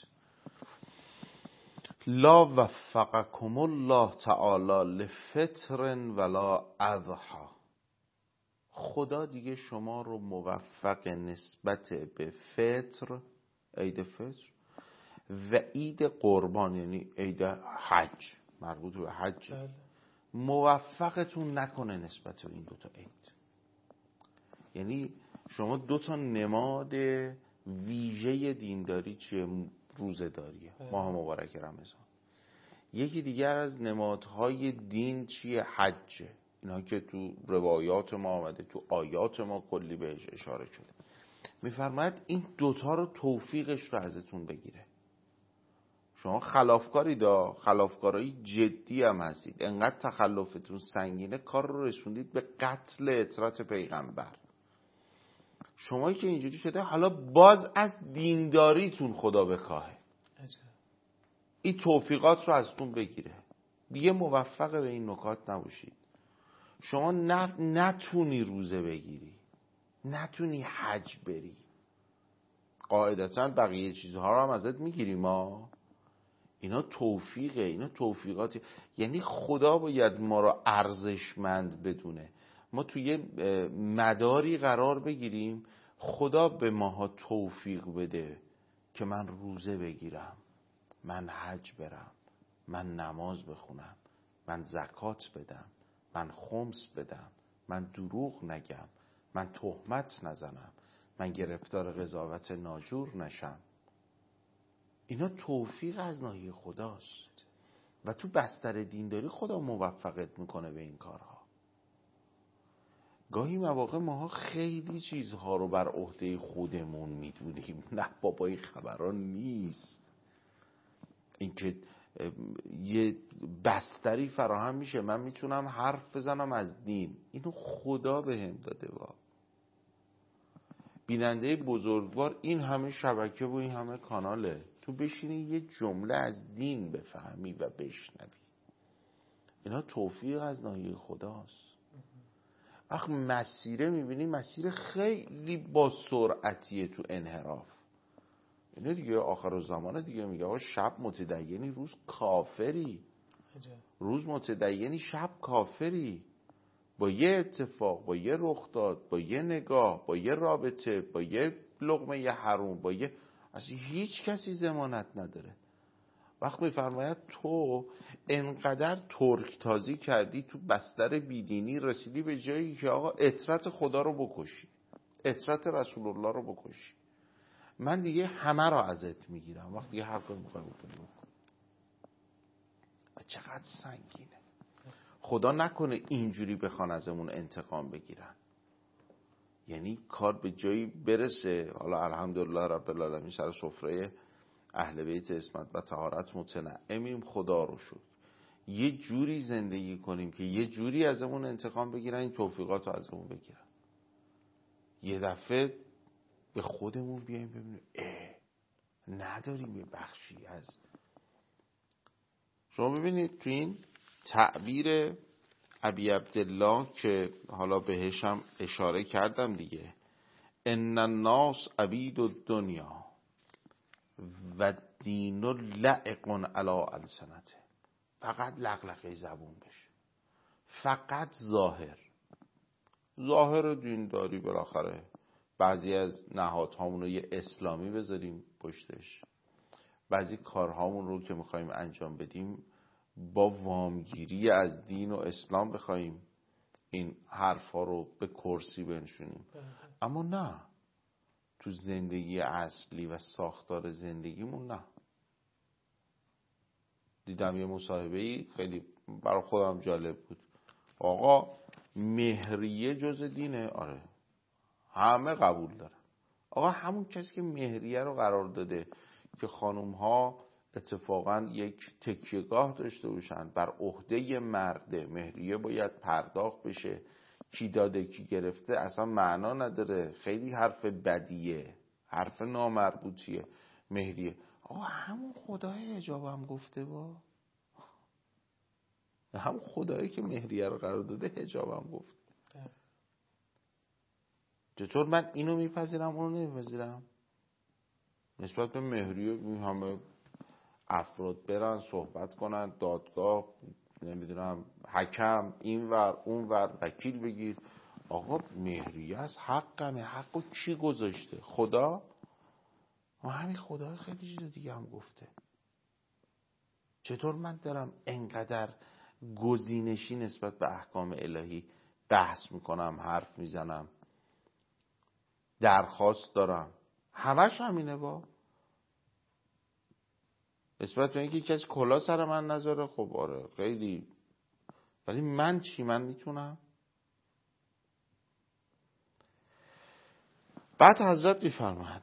لا وفقکم الله تعالی لفطر ولا اضحى، خدا دیگه شما رو موفق نسبت به فطر، عید فطر و عید قربان یعنی عید حج، مربوط به حج، موفقتون نکنه نسبت به این 2 تا عید. یعنی شما 2 تا نماد ویژه دینداری چیه؟ روزه داریه، ماه مبارک رمضان. یکی دیگر از نمادهای دین چیه؟ حجه. اینا که تو روایات ما آمده، تو آیات ما کلی بهش اشاره شده. میفرماید این دوتا رو توفیقش رو ازتون بگیره. شما خلافکارای جدی هم هستید، انقدر تخلفتون سنگینه کار رو رسوندید به قتل اطرت پیغمبر. شمایی که اینجوری شده حالا باز از دینداریتون خدا بکاهه، این توفیقات رو ازتون بگیره، دیگه موفق به این نکات نباشید. شما نتونی روزه بگیری، نتونی حج بری، قاعدتا بقیه چیزها رو هم ازت میگیریم ما. اینا توفیقه، اینا توفیقاتی. یعنی خدا باید ما رو ارزشمند بدونه، ما توی مداری قرار بگیریم خدا به ماها توفیق بده که من روزه بگیرم، من حج برم، من نماز بخونم، من زکات بدم، من خمس بدم، من دروغ نگم، من تهمت نزنم، من گرفتار قضاوت ناجور نشم. اینا توفیق از ناحیه خداست و تو بستر دینداری خدا موفقت میکنه به این کارها. گاهی مواقع ماها خیلی چیزها رو بر عهده خودمون میدونیم. نه بابا این خبران نیست. اینکه یه بستری فراهم میشه من میتونم حرف بزنم از دین، اینو خدا بهم داده. بیننده بزرگوار این همه شبکه و این همه کاناله، تو بشینی یه جمله از دین بفهمی و بشنوی، اینا توفیق از ناحیه خداست. وقت مسیره میبینی مسیر خیلی با سرعتیه تو انحراف. اینه دیگه آخر الزمان دیگه میگه آقا شب متدینی روز کافری، روز متدینی شب کافری. با یه اتفاق، با یه رخ داد، با یه نگاه، با یه رابطه، با یه لقمه یه حروم، با یه اصلا هیچ کسی ضمانت نداره. وقت میفرماید تو انقدر ترک تازی کردی تو بستر بیدینی رسیدی به جایی که آقا اطرت خدا رو بکشی، اطرت رسول الله رو بکشی، من دیگه همه رو ازت میگیرم. وقتی یه حرف رو میخوای بکنی و چقدر سنگینه. خدا نکنه اینجوری بخوان ازمون انتقام بگیرن، یعنی کار به جایی برسه. حالا الحمدلله رب العالمین سر سفره اهل بیت عصمت و طهارت متنعمیم، خدا رو شکر. یه جوری زندگی کنیم که یه جوری ازمون انتقام بگیرن، این توفیقات رو ازمون بگیرن. یه دفعه به خودمون بیایم ببینیم نداریم یه بخشی از. شما ببینید تو این تعبیر ابی عبدالله که حالا بهش هم اشاره کردم دیگه، ان الناس عبید الدنیا و دین لعق علی السنته. فقط لقلقه زبون بشه، فقط ظاهر دینداری، بالاخره بعضی از نهادهامون رو یه اسلامی بذاریم پشتش، بعضی کارهامون رو که میخوایم انجام بدیم با وامگیری از دین و اسلام بخوایم این حرفا رو به کرسی بنشونیم. اما نه، تو زندگی اصلی و ساختار زندگیمون نه. دیدم یه مصاحبه‌ای خیلی برای خودم جالب بود. آقا مهریه جز دینه؟ آره، همه قبول دارن. آقا همون کسی که مهریه رو قرار داده که خانوم‌ها اتفاقا یک تکیهگاه داشته باشن، بر عهده مرده مهریه باید پرداخت بشه، کی داده کی گرفته اصلا معنا نداره، خیلی حرف بدیه، حرف نامربوطیه مهریه. آقا همون خدای حجاب هم گفته همون خدایی که مهریه رو قرار داده حجاب هم گفته. چطور من اینو میپذیرم اونو نمیپذیرم؟ نسبت به مهریه همه افراد برن صحبت کنن، دادگاه، نمیدونم حکم، اینور اونور، وکیل بگیر. آقا مهریه از حقمه، حقو کی گذاشته؟ خدا؟ و همین خدا خیلی چیز دیگه هم گفته. چطور من دارم انقدر گزینشی نسبت به احکام الهی بحث میکنم، حرف میزنم، درخواست دارم، همش همینه. نسبت به اینکه کسی کلا سر من نذاره، خب آره خیلی، ولی من چی؟ من میتونم؟ بعد حضرت میفرماید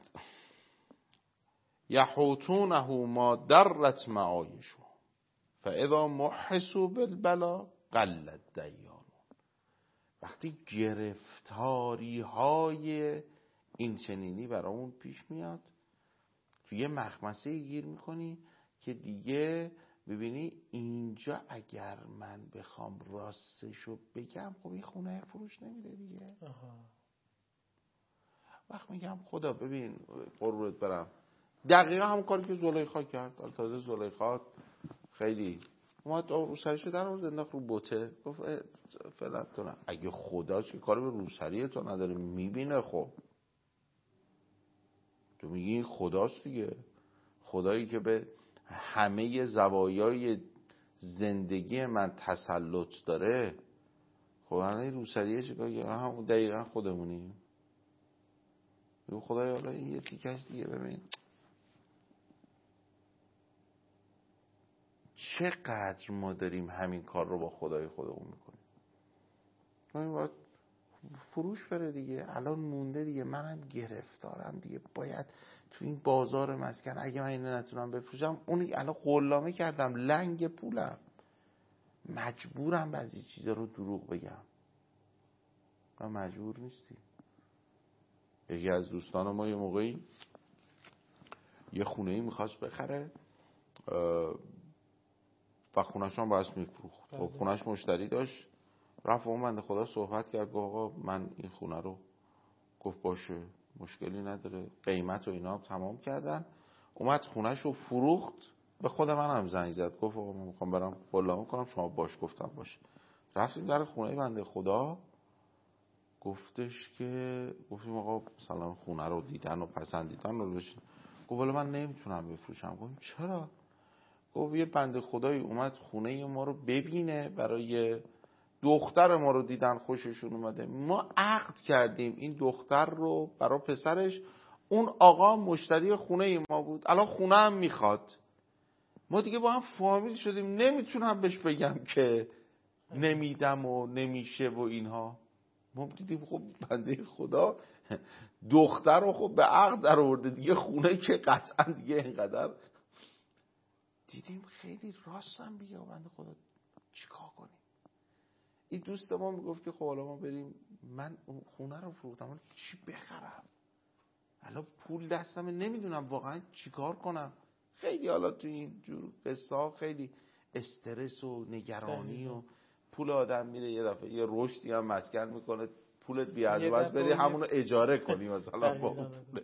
یحوتونه ما درت معایشو فاذا محسوا بالبلا قلت دیانون. وقتی گرفتاری های این چنینی برامون پیش میاد، توی یه مخمسه گیر میکنی که دیگه ببینی اینجا اگر من بخوام راستشو بگم خب این خونه فروش نمیره دیگه. وقت میگم خدا ببین قربونت برم، دقیقا همون کاری که زلیخا کرد. تازه زلیخا خیلی اومد روسریشو در آورد انداخت رو بوته، گفت فعلا تو نه. اگه خداست که کاری به روسری تو نداره، میبینه. خب تو میگی این خداست دیگه، خدایی که به همه زوایای زندگی من تسلط داره. خب الان روسریه چیکار کنه؟ همون دقیقا خودمونیم. بگو خدای حالا این یه تیکش دیگه ببین چقدر ما داریم همین کار رو با خدای خودمون میکنیم. ما باید فروش بره دیگه، الان مونده دیگه، منم گرفتارم دیگه، باید تو این بازار مسکن اگه من اینو نتونم بفروشم، اون الان قلامه کردم، لنگ پولم، مجبورم بعضی چیزا رو دروغ بگم. من مجبور نیستی. یکی از دوستان ما یه موقعی یه خونه‌ای میخواست بخره و خونه‌ش هم باید میفروخت. خب خونه‌ش مشتری داشت، رفت اون بنده خدا صحبت کرد، گفت آقا من این خونه رو، گفت باشه مشکلی نداره، قیمت و اینا تمام کردن. اومد خونه‌ش رو فروخت، به خود من هم زنگ زد، گفت آقا من میخوام برم قلامه کنم، شما باش. گفتم باشه. رفتیم در خونه بنده خدا، گفتش که گفتیم آقا مثلا خونه رو دیدن و پسندیدن رو بشین. گفت ولی من نمیتونم بفروشم. گفتم چرا؟ گفت یه بنده خدایی اومد خونه ما رو ببینه، برای دختر ما رو دیدن خوششون اومده، ما عقد کردیم این دختر رو برای پسرش، اون آقا مشتری خونه ما بود، الان خونه هم میخواد. ما دیگه با هم فامیل شدیم، نمیتونم بهش بگم که نمیدم و نمیشه و اینها. ما دیدیم خب بنده خدا دختر رو خب به عقد در آورده دیگه، خونه که قطعا دیگه اینقدر دیدیم خیلی راستم بگه بنده خدا چیکار کنیم. این دوست ما میگفت که خب حالا ما بریم، من اون خونه رو فروختم چی بخرم، الان پول دستمه، نمیدونم واقعا چیکار کنم. خیلی حالا تو این جور قصه خیلی استرس و نگرانی و پول آدم میره یه دفعه یه رشدی هم مسکن میکنه، پولت بی‌ارزش بری همون رو اجاره کنی مثلا با اون پول.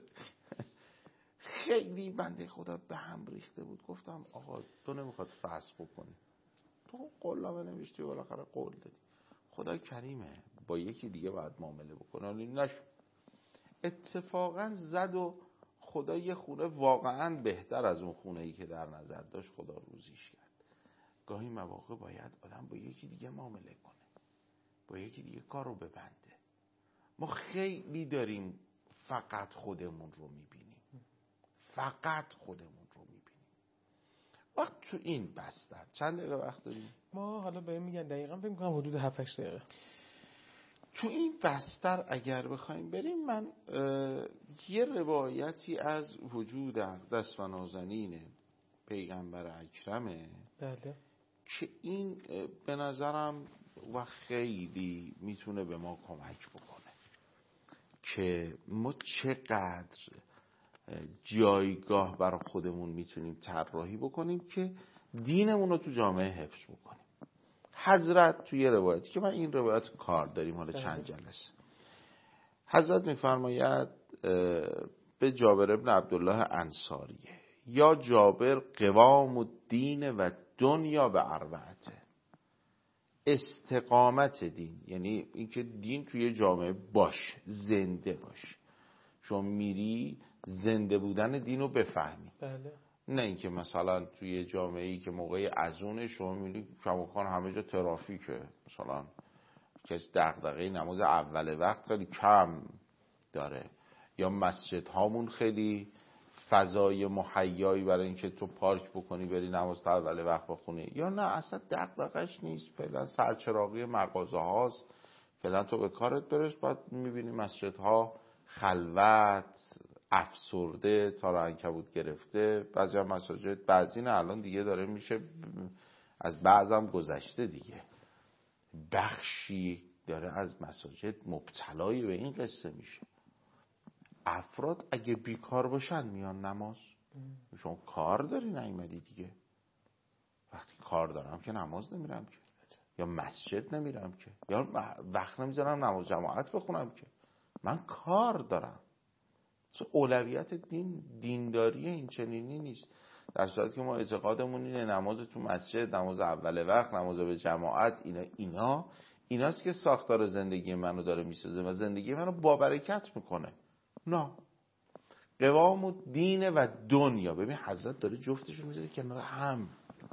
خیلی بنده خدا به هم ریخته بود. گفتم آقا تو نمیخواد فسخ بکنی، تو قولنامه نوشتی و بالاخره قول دادی، خدا کریمه با یکی دیگه باید معامله بکنه. ولی نشد. اتفاقا زد و خدا یه خونه واقعا بهتر از اون خونه‌ای که در نظر داشت خدا روزیش کرد. گاهی مواقع باید آدم با یکی دیگه معامله کنه، با یکی دیگه کار رو ببنده. ما خیلی داریم فقط خودمون رو میبینیم، فقط خودمون رو میبینیم. وقت تو این بستر چند دقیقه وقت داریم؟ ما حالا بهم میگن دقیقاً فکر می‌کنم حدود 7-8 دقیقه. تو این بستر اگر بخوایم بریم، من یه روایتی از وجود اقدس و نازنین پیغمبر اکرمه، بله، که این به نظرم و خیلی میتونه به ما کمک بکنه که ما چقدر جایگاه برای خودمون میتونیم طراحی بکنیم که دینمون رو تو جامعه حفظ بکنیم. حضرت توی روایتی که من این روایت کار داریم حالا چند جلسه، حضرت میفرماید به جابر ابن عبدالله انصاریه، یا جابر قوام الدین و دنیا به اربعته. استقامت دین یعنی اینکه دین توی جامعه باشه، زنده باشه، شما میری زنده بودن دین رو بفهمی. بله. نه اینکه مثلا توی جامعه‌ای که موقع اذان شما میبینی کماکان همه جا ترافیکه، مثلا کسی دغدغه نماز اول وقت خیلی کم داره، یا مسجد هامون خیلی فضای مهیایی برای اینکه تو پارک بکنی بری نماز اول وقت بخونی، یا نه اصلا دغدغش نیست، فعلا سرچراغی مغازه هاست، فعلا تو به کارت برس. بعد میبینی مسجدها خلوت، افسرده، تار عنکبوت گرفته. بعضی هم مساجد، بعضی نه الان دیگه داره میشه، از بعضم گذشته دیگه، بخشی داره از مساجد مبتلای به این قصه میشه. افراد اگه بیکار باشن میان نماز، چون کار داری نیومدی دیگه. وقتی کار دارم که نماز نمیرم که، یا مسجد نمیرم که، یا وقت نمیذارم نماز جماعت بخونم که، من کار دارم. اولویت دینداری این چنینی نیست. در صورتی که ما اعتقادمون اینه نماز تو مسجد، نماز اول وقت، نماز به جماعت، ایناست که ساختار زندگی منو داره میسازه و زندگی منو با برکت میکنه. نه، قوام الدین و دنیا، ببین حضرت داره جفتشون میذاره کنار هم.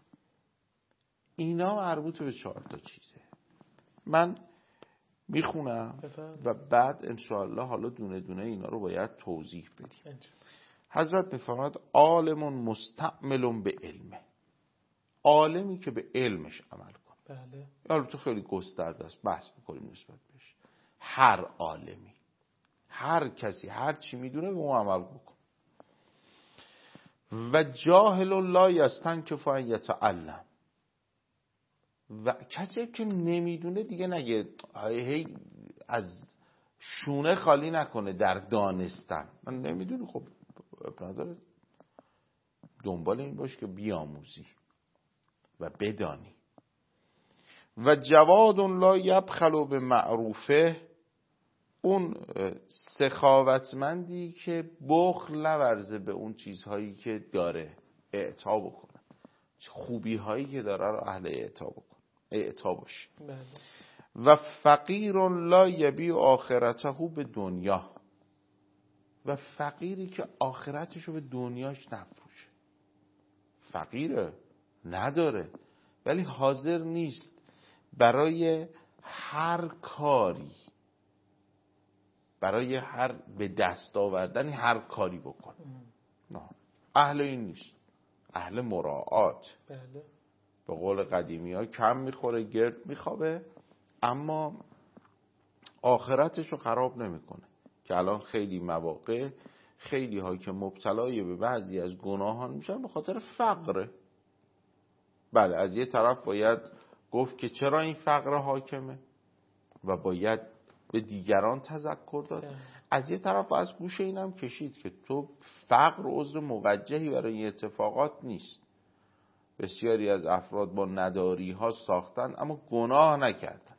اینا مربوط به 4 چیزه. من میخونم و بعد انشاءالله حالا دونه دونه اینا رو باید توضیح بدیم. حضرت میفرماید عالم مستعمل به علمه، عالمی که به علمش عمل کنه. بله. حالا تو خیلی گسترده است، بحث میکنیم نسبت بهش. هر عالمی، هر کسی هر چی میدونه به اون عمل بکن. و جاهل لا یستنکف ان یتعلم، و کسی که نمیدونه دیگه نگه هی از شونه خالی نکنه در دانستن. من نمیدونی، خب نداره، دنبال این باش که بیاموزی و بدانی. و جواد لا یبخل به معروفه، اون سخاوتمندی که بخل نورزه به اون چیزهایی که داره، اعطا بکنه، خوبی هایی که داره رو اهل اعطا باشه. و فقیر لا یبیع آخرته به دنیا، و فقیری که آخرتشو به دنیاش نفروشه. فقیره، نداره، ولی حاضر نیست برای هر کاری، برای هر به دست آوردنی هر کاری بکنه. نه، اهل این نیست، اهل مراعات. بله. به قول قدیمی ها کم میخوره گرد میخوابه، اما آخرتشو خراب نمیکنه. که الان خیلی مواقع خیلی ها که مبتلای به بعضی از گناهان میشن به خاطر فقره. بله، از یه طرف باید گفت که چرا این فقر حاکمه و باید به دیگران تذکر داد. از یه طرف از گوش اینم کشید که تو فقر عذر موجهی برای این اتفاقات نیست. بسیاری از افراد با نداری ها ساختن اما گناه نکردن.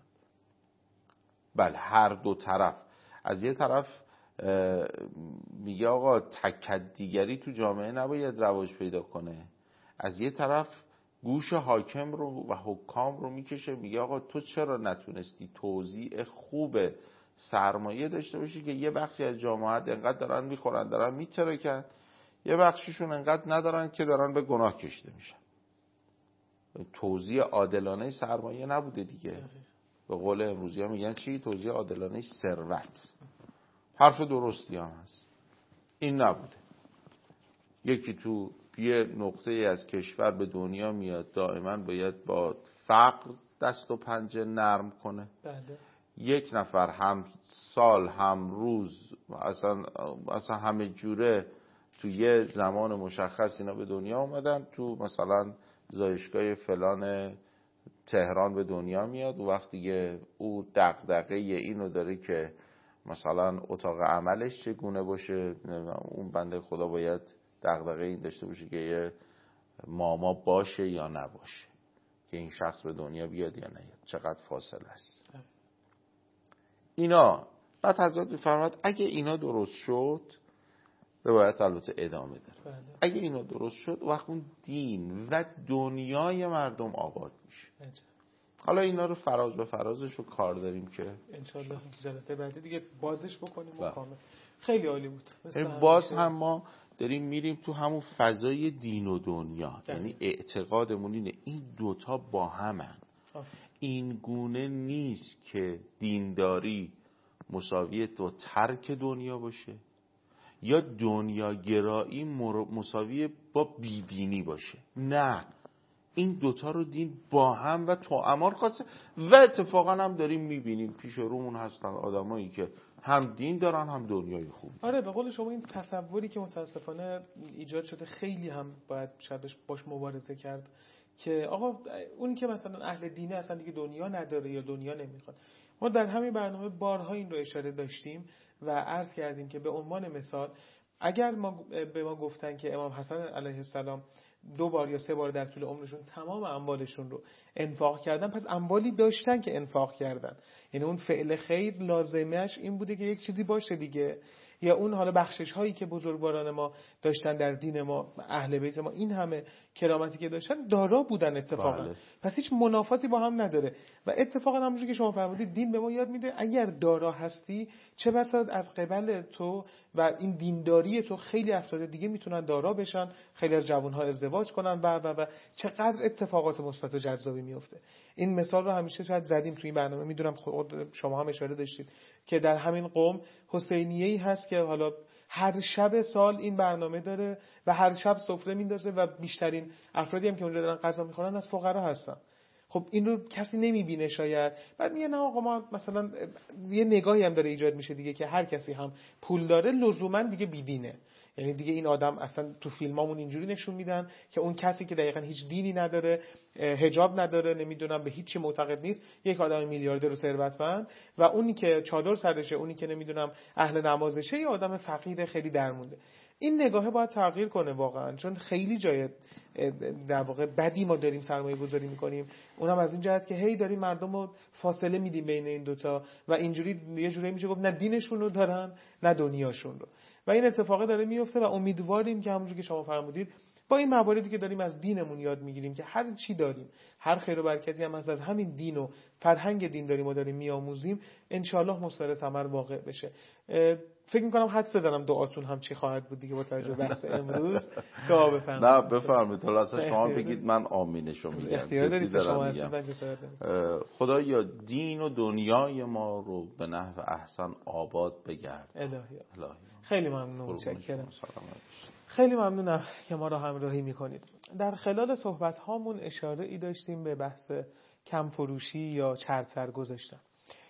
بله، هر دو طرف. از یه طرف میگه آقا تکدیگری تو جامعه نباید رواج پیدا کنه، از یه طرف گوش حاکم رو و حکام رو میکشه، میگه آقا تو چرا نتونستی توزیع خوب سرمایه داشته باشی که یه بخشی از جامعه انقدر دارن میخورن، دارن میترکن، یه بخشیشون انقدر ندارن که دارن به گناه کشیده میشن. توزیع عادلانه سرمایه نبوده دیگه. به قول امروزی ها میگن چی؟ توزیع عادلانه ثروت. حرف درستی هم هست، این نبوده. یکی تو یه نقطه از کشور به دنیا میاد، دائما باید با فقر دست و پنجه نرم کنه. بله. یک نفر هم سال هم روز اصلا همه جوره تو یه زمان مشخص اینا به دنیا اومدن. تو مثلا زایشگاه فلان تهران به دنیا میاد و وقتی که او دغدغه اینو داره که مثلا اتاق عملش چگونه باشه، اون بنده خدا باید دغدغه این داشته باشه که یه ماما باشه یا نباشه، که این شخص به دنیا بیاد یا نیاد، چقدر فاصله است. اینا بعد حضرت می‌فرماد اگه اینا درست شد، روایت البته ادامه داره، اگه اینا درست شد وقت اون دین و دنیای مردم آباد میشه. حالا اینا رو فراز به فرازش رو کار داریم که انشالله جلسه بعدی دیگه بازش بکنیم و کامل. خیلی عالی بود. باز هم ما داریم میریم تو همون فضای دین و دنیا، یعنی اعتقادمون اینه این دوتا با همن. این گونه نیست که دینداری مساوی تو ترک دنیا باشه یا دنیاگرایی مساوی با بیدینی باشه. نه، این دوتا رو دین با هم و توأمان خواسته و اتفاقا هم داریم میبینیم پیش رومون هستن آدمایی که هم دین دارن هم دنیای خوب. آره، به قول شما این تصوری که متاسفانه ایجاد شده خیلی هم باید شاید باش مبارزه کرد که آقا اون که مثلا اهل دینه اصلا دیگه دنیا نداره یا دنیا نمیخواد. ما در همین برنامه بارها این رو اشاره داشتیم و عرض کردیم که به عنوان مثال اگر به ما گفتن که امام حسن علیه السلام 2 بار یا 3 بار در طول عمرشون تمام اموالشون رو انفاق کردن، پس اموالی داشتن که انفاق کردن. یعنی اون فعل خیر لازمش این بوده که یک چیزی باشه دیگه. یا اون حالا بخشش هایی که بزرگواران ما داشتن در دین ما، اهل بیت ما، این همه کرامتی که داشتن دارا بودن اتفاقا. بله. پس هیچ منافاتی با هم نداره و اتفاقا همونجوری که شما فرمودید دین به ما یاد میده اگر دارا هستی چه بسا از قبل تو و این دینداری تو خیلی افراد دیگه میتونن دارا بشن، خیلی از جوانها ازدواج کنن و چقدر اتفاقات مثبت و جذابی میفته. این مثال رو همیشه شاید زدیم توی این برنامه، میدونم خود شما هم اشاره داشتید که در همین قوم حسینیه‌ای هست که حالا هر شب سال این برنامه داره و هر شب سفره میندازه و بیشترین افرادی هم که اونجا دارن غذا میخورن از فقرا هستن. خب این رو کسی نمیبینه شاید. بعد میگه نه آقا ما مثلا یه نگاهی هم داره ایجاد میشه دیگه که هر کسی هم پول داره لزوما دیگه بیدینه. یعنی دیگه این آدم اصلا تو فیلمامون اینجوری نشون میدن که اون کسی که دقیقاً هیچ دینی نداره، حجاب نداره، نمیدونم به هیچ چی معتقد نیست، یک آدم میلیاردر و ثروتمند، و اونی که چادر سرشه، اونی که نمیدونم اهل نمازشه، یه آدم فقیر خیلی درمونده. این نگاهه باید تغییر کنه واقعا، چون خیلی جای در واقع بدی ما داریم سرمایه گذاری میکنیم. اونم از این جهت که هی داریم مردم رو فاصله میدیم بین این دوتا و اینجوری یه جوری میشه گفت نه دینشون رو دارن نه دنیاشون رو، و این اتفاق داره میفته و امیدواریم که همونجوری که شما فرمودید با این مواردی که داریم از دینمون یاد میگیریم که هر چی داریم، هر خیر و برکتی هم از همین دین و فرهنگ دین داریم و داریم میآموزیم، انشاءالله مثمر ثمر واقع بشه. فکر میکنم حدس بزنم دعاتون هم چی خواهد بود دیگه با توجه به بحث امروز. دعا بفرمایید. نه بفرمایید، خلاص شما بگید من آمینشو میگم. اختیار دارید شما هستید. خدایا دین و دنیای ما رو به نحو احسن آباد بگرد. الهی. خیلی ممنون، متشکرم. خیلی ممنونم که ما را همراهی میکنید. در خلال صحبت هامون اشاره ای داشتیم به بحث کم فروشی یا چرب سر گذاشتن.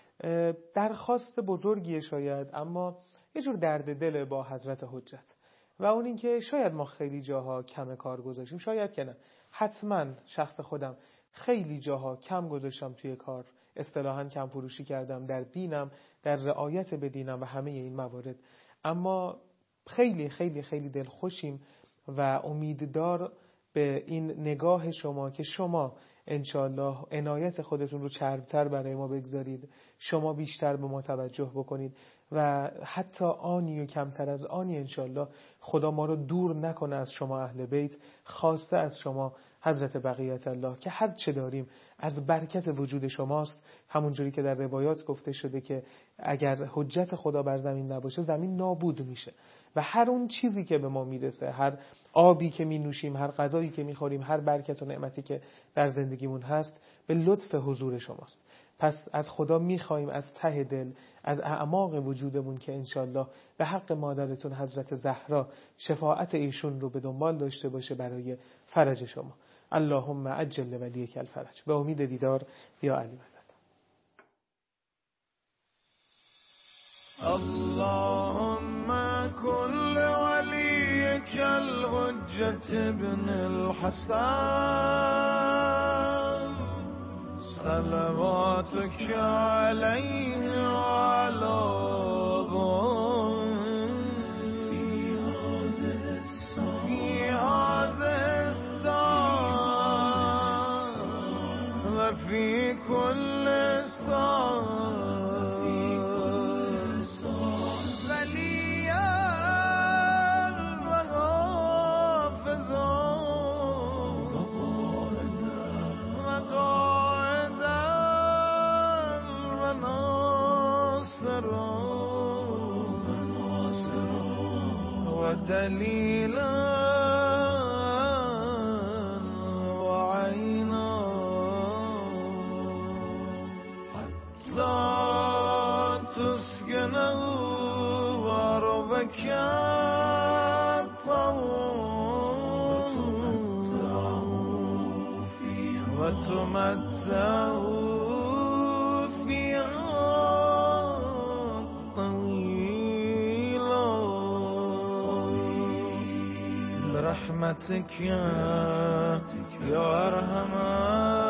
درخواست بزرگیه شاید، اما یه جور درد دل با حضرت حجت، و اون این که شاید ما خیلی جاها کم کار گذاشتیم، شاید که نه، حتما شخص خودم خیلی جاها کم گذاشتم توی کار، اصطلاحاً کم فروشی کردم در دینم، در رعایت به دینم و همه این موارد. اما خیلی خیلی خیلی دلخوشیم و امیددار به این نگاه شما که شما انشاءالله عنایت خودتون رو چربتر برای ما بگذارید، شما بیشتر به ما توجه بکنید و حتی آنی و کمتر از آنی انشاءالله خدا ما رو دور نکنه از شما اهل بیت، خواسته از شما حضرت بقیت الله که هر چه داریم از برکت وجود شماست. همونجوری که در روایات گفته شده که اگر حجت خدا بر زمین نباشه زمین نابود میشه و هر اون چیزی که به ما میرسه، هر آبی که می نوشیم، هر غذایی که میخوریم، هر برکت و نعمتی که در زندگیمون هست به لطف حضور شماست. پس از خدا میخوایم از ته دل، از اعماق وجودمون که انشالله به حق مادرتون حضرت زهرا شفاعت ایشون رو به دنبال داشته باشه برای فرج شما. اللهم عجل ولیک الفرج. به امید دیدار یا علی مدد. اللهم كل وليك الحجة ابن الحسن صلواتك عليه وعلى في هذا الساعة وفي كل ساعة دليلا وعينا حتى تسكنه وربك وتمتعوا فيها طويلا برحمتك يا أرحم